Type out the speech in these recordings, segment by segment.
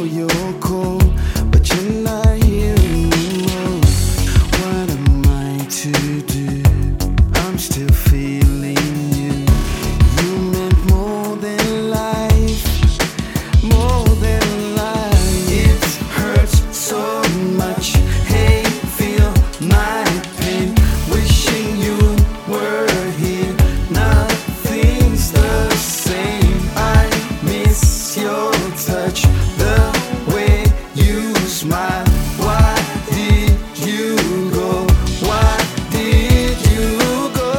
know you're cold, but you're not here anymore. What am I to do? I'm still feeling you. You meant more than life, more than life. It hurts so much. Hey, feel my pain. Wishing you were here. Nothing's the same. I miss your touch, the way you smile. Why did you go? Why did you go?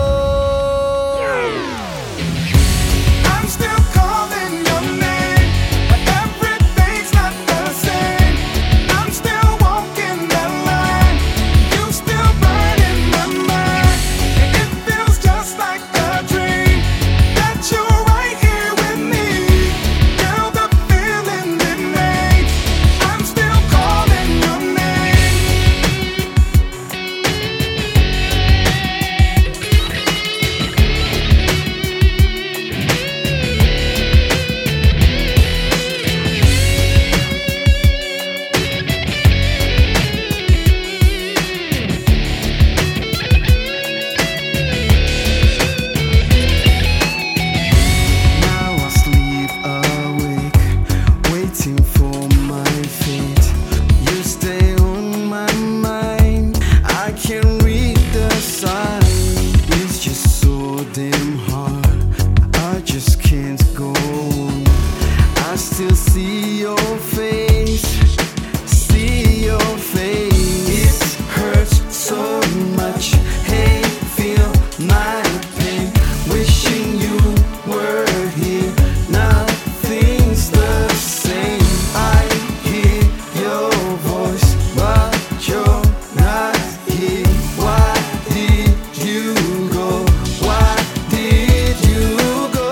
I'm still calling your name, but everything's not the same. I'm still walking the line, you still burn in my mind. And it feels just like a dream that you're right here with me. Girl, the feeling remains. I'm still calling your name. Now I sleep awake, waiting for my fate. You stay on my mind, I can read the sign. It's just so damn hard, I just can't go on. I still see your face, see your face. It hurts so much. Hey, feel my pain. Wishing you were here. Nothing's the same. I hear your voice, but you're not here. Why did you go? Why did you go?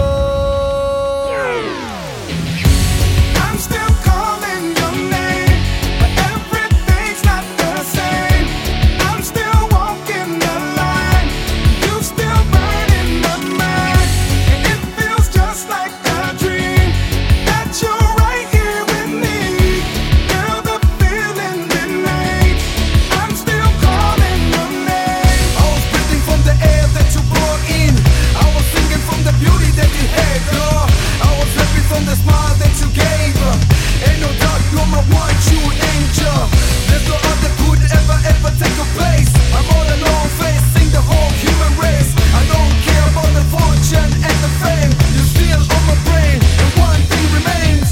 I'm still calling your name, but everything's not the same. I'm still walking the line, you still burn in my mind. And it feels just like a dream that you're right here with me. Girl, the feeling remains. I'm still calling your name. I was breathing from the air that you brought in. I was singing from the beauty that you had, girl. I was happy from the smile that you gave. Ain't no doubt you're my one true angel. There's no other could ever take your place. I'm all alone facing the whole human race. I don't care about the fortune and the fame. You're still on my brain, and one thing remains.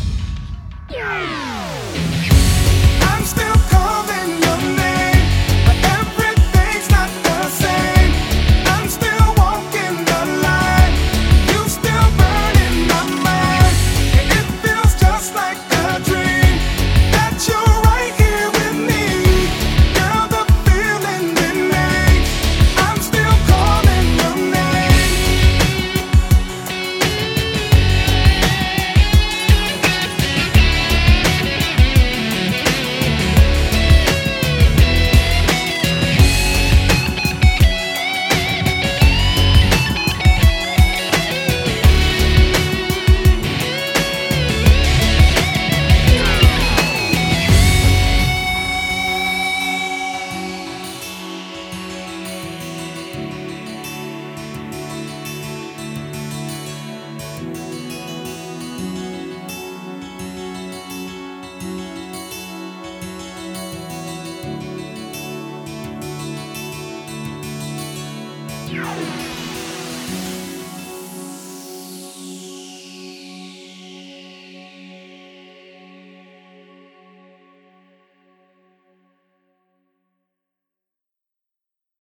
I'm still calling your name, but everything's not the same. I'm still walking the line, you still burn in my mind. And it feels just like a dream that you're right here with me. Girl, the feeling remains. I'm still calling your name. Yeah.